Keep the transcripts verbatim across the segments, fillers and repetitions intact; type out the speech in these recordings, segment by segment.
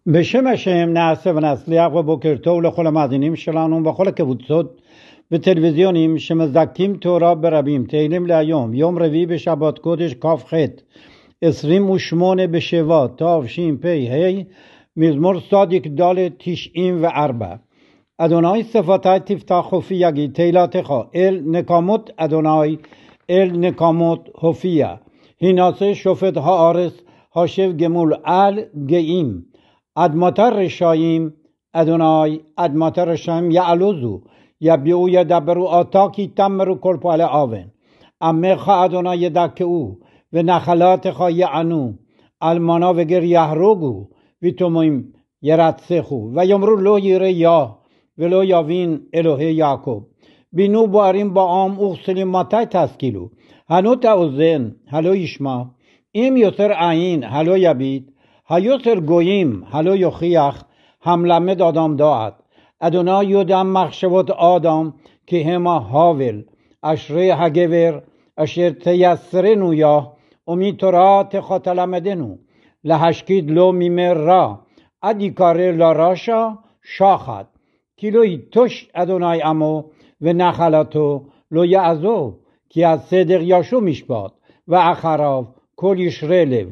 בשם השם נעשה ונצליח ובוקר טוב לכל המאזינים שלנו בכל הקבוצות וטלוויזיונים שמזכים תורה ברבים. תהילים להיום, יום רביעי בשבת קודש כ"ח עשרים ושמונה בשבט תשפ"ה, מזמור צדיק ד' תשעים וארבע. אדוני שפתי תפתח חופי יגיד תהילתך, אל נקמות אדוני אל נקמות הופיע. הנעשה שופט הארץ השב גמול על גאים. אדמת רשעים אדוני אדמת רשעים יעלוזו יביעו ידברו עתה כי תמרו כל פועלי אוון. עמך אדוני ידכאו ונחלתך יענו, אלמנה וגר יהרגו ותומים ירצחו, ויאמרו לא ירא יה ולא יבין אלוהי יעקב. בינו בוערים בעם וכסילים מתי תשכילו? הנו תאזן הלא ישמע, אם יותר עין הלא יביט, היותר גויים הלא יוכיח, המלמד אדם דעת. אדוני יודע מחשבות אדם כי המה הבל. אשרי הגבר אשר תייסרנו יה ומתורתך תלמדנו, להשקיד לו ממר רע עד יקרא לרשע שחט. כי לא יתוש אדוני עמו ונחלתו לא יעזוב, כי הסדר ישוב משפט ואחריו כל ישרי לב.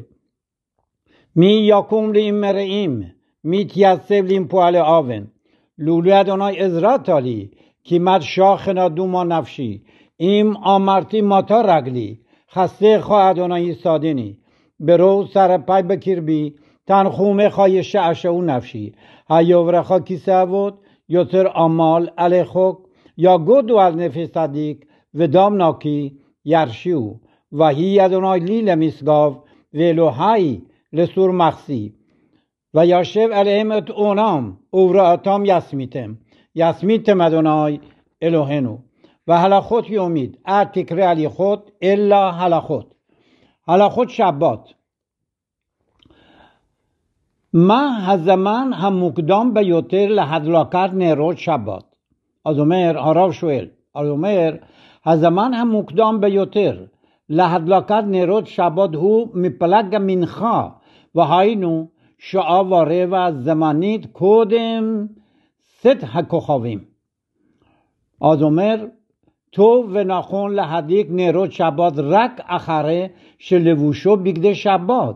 מי יקום לי עם מרעים, מי יתייצב לי עם פועלי אוון. לולא אדוני עזרת לי, כמעט שכנה דומה נפשי. אם אמרתי מתי רגלי, חסדך אדוני יסעדני. ברוב סר פי בקרבי, תנחומך ישעשעו נפשי. היוברך כיסא אבות, יותר עמל עלי חוק, יגודו על נפש צדיק, ודם נקי ירשיעו. והי אדוני לי למשגב, ואלוהי לסור מחסי. וישב עליהם את עונם וברעתם יסמיתם. יסמיתם אדוני אלוהינו. והלכות יומית, אל תקרא הליכות אלא הלכות. הלכות שבת. מה הזמן המוקדם ביותר להדלקת נרות שבת? אז אומר, הרב שואל, אז אומר, הזמן המוקדם ביותר להדלקת נרות שבת הוא מפלג המנחה, והיינו שעה ורבע זמנית קודם צאת הכוכבים. אז אומר, טוב ונכון להדליק נרות שבת רק אחרי שלבושו בגדי שבת,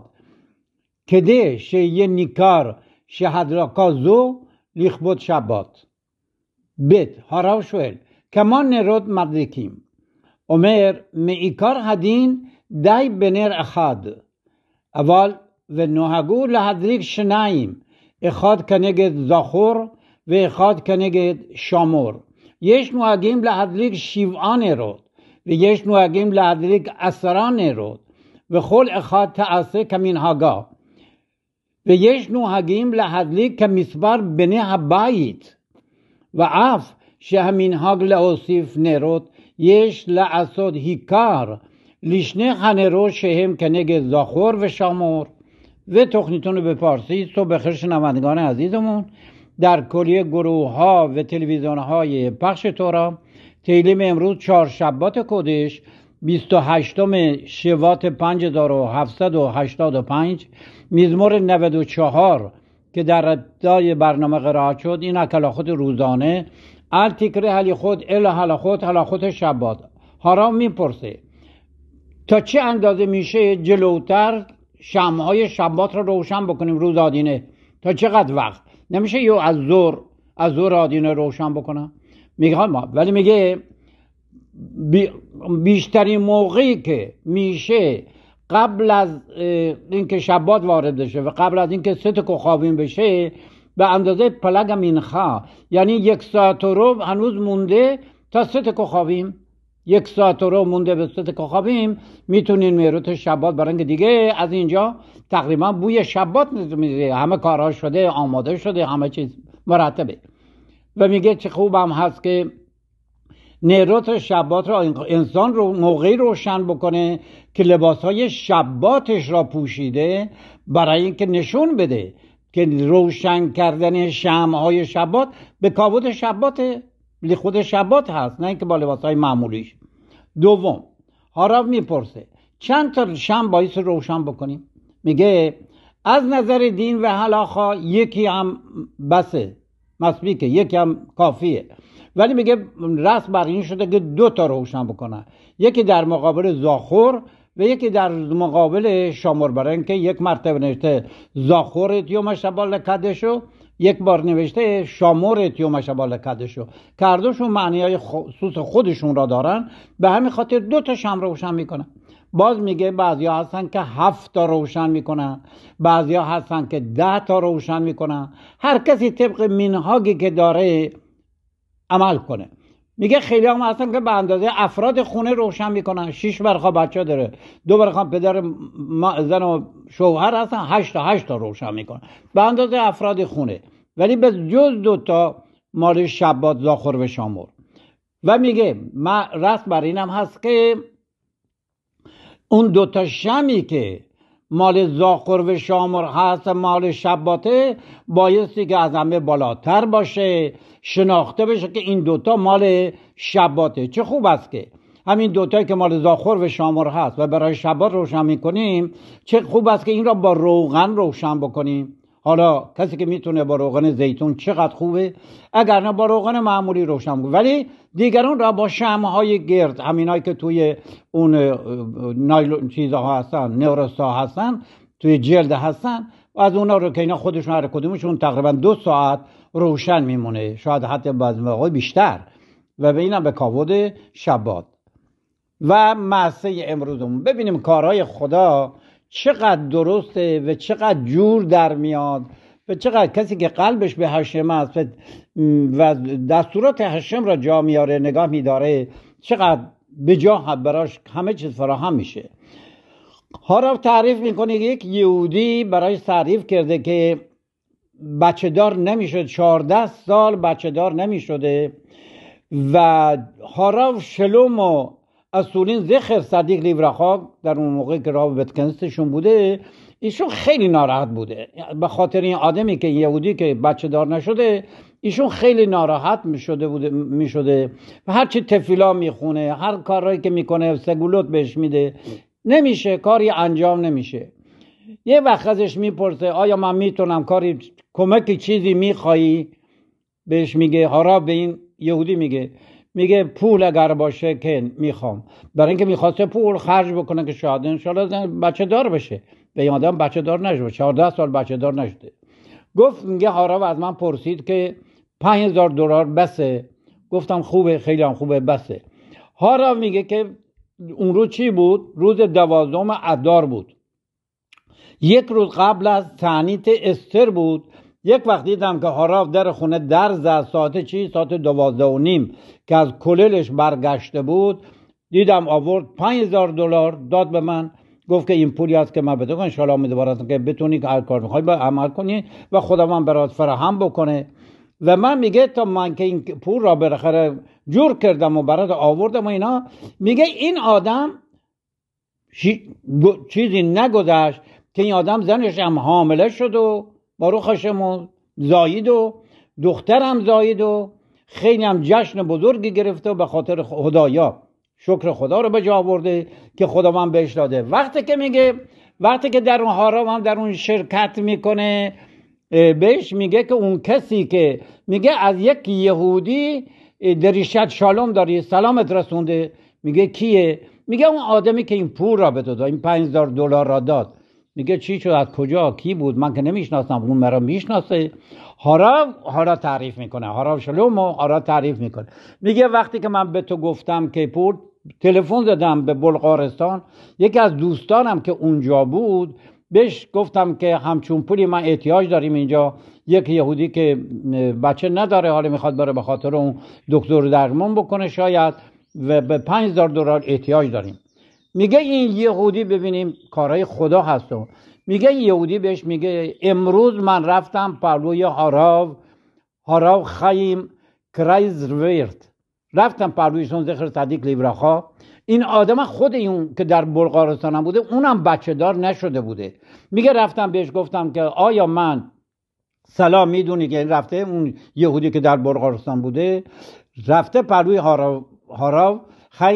כדי שיהיה ניכר שהדלקה זו לכבוד שבת. ב' הרב שואל, כמה נרות מדליקים? אומר, מעיקר הדין די בנר אחד, אבל ונוהגו להדליק שניים, אחד כנגד זכור ואחד כנגד שמור. יש נוהגים להדליק שבעה נרות, ויש נוהגים להדליק עשרה נרות, וכל אחד תעשה כמנהגה. ויש נוהגים להדליק כמספר בני הבית, ואף שהמנהג להוסיף נרות, יש לעשות עיקר לשני הנרות שהם כנגד זכור ושמור. ותוכניתנו בפרסית تو بخیر شنوندگان عزیزمون در کلیه گروه ها و تلویزیون های پخش تورا، تیلیم امروز چهارشنبه کدش بیست و هشتم شوات پنج هزار و هفتصد و هشتاد و پنج، مزمور نود و چهار که در ابتدای برنامه قرائت شد. این هلاخوت روزانه ال تکره هلیخوت ال هلاخوت هلاخوت شبات. حرام میپرسه تا چه اندازه میشه جلوتر شمعهای شبات رو روشن بکنیم روز آدینه؟ تا چقدر وقت؟ نمیشه یو از ظهر از ظهر آدینه روشن بکنم؟ میگه ما ولی میگه بی بیشترین موقعی که میشه قبل از اینکه شبات وارد بشه و قبل از اینکه ست کوخاوین بشه به اندازه پلگ مینخا، یعنی یک ساعت و ربع هنوز مونده تا ست کوخاوین. یک ساعت رو مونده به ست کوخاوین میتونین میروت شبات برنگ دیگه. از اینجا تقریبا بوی شبات میزه، همه کارها شده آماده شده، همه چیز مرتبه. و میگه چه خوب هم هست که نیروت شبات را انسان رو موقعی روشن بکنه که لباسهای شباتش را پوشیده، برای اینکه نشون بده که روشن کردن شمعهای شبات به کابود شباته، خود شبات هست، نه اینکه با لباسهای معمولیش. دوم، حرام میپرسه چند تا شمع باعث روشن بکنیم؟ میگه از نظر دین و هلاخا یکی هم بسه، مسبیکه، یکی هم کافیه. ولی میگه رسم بر این شده که دو تا روشن بکنن، یکی در مقابل زاخور و یکی در مقابل شامور، برای اینکه یک مرتبه نوشته زاخور اتیوم شبال کدشو، یک بار نوشته شامور اتیوم شبال کدشو، که هر دوشون معنیهای خصوص خودشون را دارن، به همین خاطر دو تا شم روشن میکنن. باز میگه بعضی ها هستن که هفت تا روشن میکنن، بعضی ها هستن که ده تا روشن میکنن، هر کسی طبق منهاجی که داره عمل کنه. میگه خیلی هم هستن که به اندازه افراد خونه روشن میکنن، شش برخا بچه داره، دو برخا پدر زن و شوهر هستن، هشت تا هشت تا روشن میکنن به اندازه افراد خونه، ولی به جز دو تا مال شبات، زاخور و شامور. و میگه رسم بر اینم هست که اون دو تا شمی که مال زاخور و شامور هست، مال شباته، بایستی که از همه بالاتر باشه، شناخته بشه که این دوتا مال شباته. چه خوب است که همین دوتایی که مال زاخور و شامور هست و برای شبات روشن میکنیم، چه خوب است که این را با روغن روشن بکنیم. حالا کسی که میتونه با روغن زیتون چقدر خوبه، اگر نه با روغن معمولی روشن بکنیم. ولی دیگران را با شمعهای گرد، همینایی که توی اون نایلون چیزها هستن، نورستا هستن، توی جلد هستن، و از اونا رو که اینا خودشون هر کدومشون تقریبا دو ساعت روشن میمونه، شاید حتی بعضی موقع بیشتر، و به اینم به کاود شبات. و معصه امروزمون ببینیم کارهای خدا چقدر درسته و چقدر جور در میاد و چقدر کسی که قلبش به هشم است و دستورات هشم را جا میاره، نگاه میداره، چقدر به جا براش همه چیز فراهم میشه. هاراو تعریف میکنه یک یهودی برای تعریف کرده که بچه دار نمیشد، چهارده سال بچه دار نمیشده، و هاراو شلوم و اصولین زخر صدیق لیورخا در اون موقع که راه بتکنستشون بوده، ایشون خیلی ناراحت بوده به خاطر این آدمی که یهودی که بچه دار نشده. ایشون خیلی ناراحت میشده بوده میشده و هر چی تفیلا میخونه، هر کاری که میکنه سگولوت بهش میده، نمیشه، کاری انجام نمیشه. یه وقت ازش میپرسه آیا من میتونم کاری کمکی چیزی میخوایی؟ بهش میگه هارا به این یهودی میگه میگه پول اگر باشه که میخوام، برای اینکه میخواسته پول خرج بکنه که شاید انشالله بچه دار بشه. به این آدم بچه دار نشده، چهارده سال بچه دار نشده. گفت میگه هارا از من پرسید که پنج هزار دلار بسه؟ گفتم خوبه، خیلی هم خوبه، بسه. هارا میگه که اون روز چی بود؟ روز دوازدهم ادار بود، یک روز قبل از تعنیت استر بود. یک وقت دیدم که هاراو در خونه در زد، ساعت چی؟ ساعت دوازده و نیم که از کللش برگشته بود. دیدم آورد پنج هزار دلار داد به من، گفت که این پولی هست که من بده کن، انشالله امیدوارم که بتونی که هر کار میخوای با عمل کنی و خدا من برات فراهم بکنه. و من میگه تا من که این پول را بالاخره جور کردم و برات آوردم و اینا، میگه این آدم چیزی نگذشت که این آدم زنش هم حامله شد و باروخ هاشم زاید و دخترم زاید و خیلی هم جشن بزرگی گرفته و به خاطر خدایا شکر خدا رو به جا آورده که خدا من بهش داده. وقتی که میگه وقتی که در اون هارا هم در اون شرکت میکنه، بهش میگه که اون کسی که میگه از یک یهودی دریشت شالوم داری، سلامت رسونده. میگه کیه؟ میگه اون آدمی که این پول را بده داد، این پنج هزار دلار را داد. میگه چی شد؟ از کجا؟ کی بود؟ من که نمیشناسم، اون مرا میشناسه. هارا هارا تعریف میکنه، هارا شلوم و هارا تعریف میکنه. میگه وقتی که من به تو گفتم که پول، تلفن زدم به بلغارستان، یکی از دوستانم که اونجا بود بهش گفتم که همچون پولی من احتیاج داریم اینجا، یک یهودی که بچه نداره، حالا میخواد بره به خاطر اون دکتر درمان بکنه شاید، و به پنج هزار دلار احتیاج داریم. میگه این یهودی، ببینیم کارهای خدا هستم، میگه این یهودی بهش میگه امروز من رفتم پلوی هاراو هاراو خیم کرایزورت، رفتم پلویشون زخر صدیق لیورخا. این آدم خود اون که در بلغارستان بوده، اونم بچه دار نشده بوده. میگه رفتم بهش گفتم که آیا من سلام، میدونی که رفته اون یهودی که در بلغارستان بوده، رفته پلوی هاراو هاراو خیم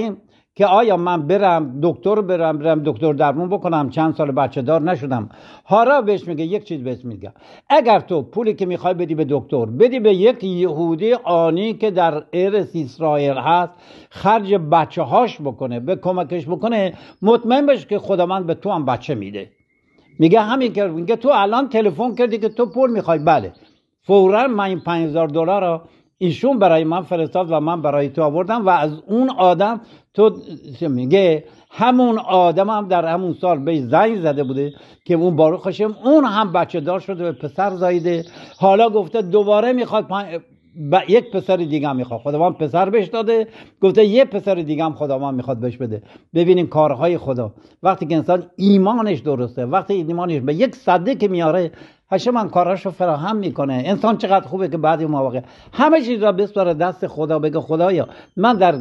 که آیا من برم دکتر برم برم دکتر درمون بکنم چند سال بچه دار نشدم. حالا بهش میگه یک چیز بهش میگه، اگر تو پولی که میخوای بدی به دکتر بدی به یک یهودی آنی که در ارث اسرائیل هست خرج بچه هاش بکنه، به کمکش بکنه، مطمئن باش که خداوند به تو هم بچه میده. میگه همین که میگه تو الان تلفن کردی که تو پول میخوای، بله فوراً من این پنج هزار دلار رو ایشون برای من فرستاد و من برای تو آوردم و از اون آدم تو میگه همون آدم هم در همون سال به زنگ زده بوده که اون باروخ هاشم اون هم بچه دار شده به پسر زایده. حالا گفته دوباره میخواد پن... ب... یک پسر دیگه هم میخواد، خداوند پسر بهش داده، گفته یه پسر دیگه هم خداوند میخواد بهش بده. ببینیم کارهای خدا وقتی که انسان ایمانش درسته، وقتی ایمانش به یک صده که میاره هشم من کاراشو فراهم میکنه. انسان چقدر خوبه که بعد اون مواقع همه چیز را بسپاره دست خدا، بگه خدایا من در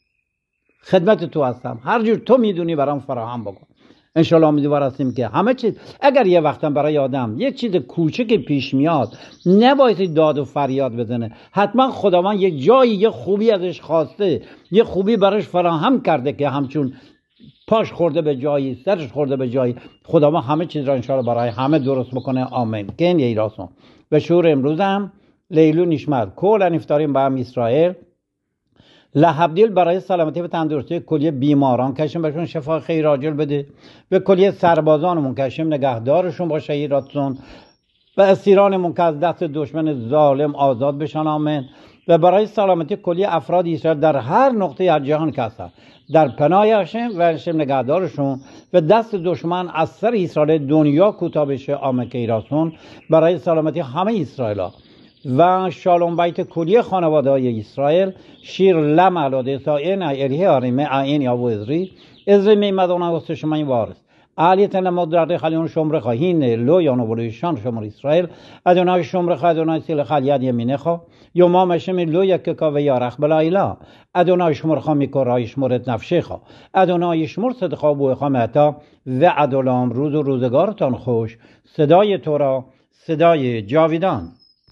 خدمت تو هستم، هر جور تو میدونی برام فراهم بکن. انشالله امیدوار هستیم که همه چیز، اگر یه وقتا برای آدم یک چیز کوچک پیش میاد نباید داد و فریاد بزنه، حتما خداوند یک جایی یه خوبی ازش خواسته، یه خوبی براش فراهم کرده که همچون پاش خورده به جایی، سرش خورده به جایی، خداوند همه چیز را انشالله برای همه درست بکنه. آمین. کن یه راسون به شور امروزم لیلو نشمت کل انفتاریم با هم اسرائیل لحبدیل برای سلامتی و تندرستی کلیه بیماران کشیم بهشون شفا خیر عاجل بده، به کلیه سربازانمون کشیم نگهدارشون باشه ایراتون، و اسیرانمون که از دست دشمن ظالم آزاد بشن. آمین. و برای سلامتی کلیه افراد اسرائیل در هر نقطه از جهان که هستن در پناه هاشم و هاشم نگهدارشون و دست دشمن از سر اسرائیل دنیا کوتاه بشه. آمین که ایراتون برای سلامتی همه اسرائیل ها و شالوم بیت کلیه خانواده های اسرائیل شیر لم علاده ساین ایلیه آریمه این یا و ازری ازری میمدونه واسه شما این وارث علیت نمودرده خلیون شمره خواهین لو یا نبولویشان شمر اسرائیل ادونای شمره خواه ادونای سیل خلیاد یمینه خواه یوما مشم لو یک که و یارخ بلایلا ادونای شمر خواه میکر رای شمرت نفشه خواه ادونای شمر صدقا بوی خواه مهتا و ادولام روز و روزگارتان خوش. صدای تو را صدای جاویدان.